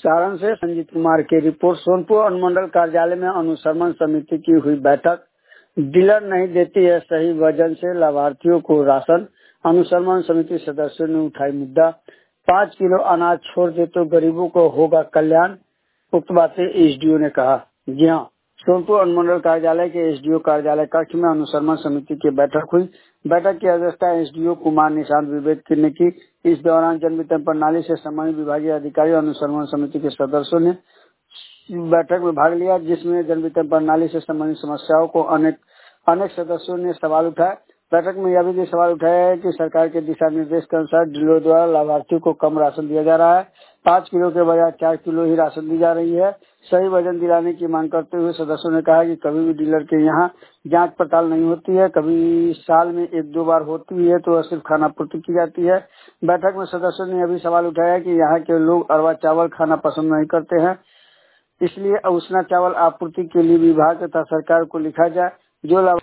सारण से संजीत कुमार की रिपोर्ट। सोनपुर अनुमंडल कार्यालय में अनुश्रवण समिति की हुई बैठक। डीलर नहीं देती है सही वजन से लाभार्थियों को राशन। अनुश्रवण समिति सदस्यों ने उठाई मुद्दा। 5 किलो अनाज छोड़ दे तो गरीबों को होगा कल्याण। उक्त बातें एसडीओ ने कहा। जी हाँ, सोनपुर अनुमंडल कार्यालय के एसडीओ कार्यालय कक्ष में अनुश्रवण समिति की बैठक हुई। बैठक की अध्यक्षता एसडीओ कुमार निशांत विवेक ने की। इस दौरान जन वितरण प्रणाली से संबंधित विभागीय अधिकारी और अनुश्रवण समिति के सदस्यों ने बैठक में भाग लिया, जिसमें जन वितरण प्रणाली से संबंधित समस्याओं को अनेक सदस्यों ने सवाल उठाए। बैठक में यह भी सवाल उठाया है कि सरकार के दिशा निर्देश के अनुसार डीलरों द्वारा लाभार्थियों को कम राशन दिया जा रहा है। 5 किलो के बजाय 4 किलो ही राशन दी जा रही है। सही वजन दिलाने की मांग करते हुए सदस्यों ने कहा कि कभी भी डीलर के यहाँ जांच पड़ताल नहीं होती है, कभी साल में 1-2 बार होती है तो सिर्फ खाना पूर्ति की जाती है। बैठक में सदस्यों ने यह भी सवाल उठाया कि यहाँ के लोग अरवा चावल खाना पसंद नहीं करते हैं, इसलिए उसना चावल आपूर्ति के लिए विभाग तथा सरकार को लिखा जाए। जो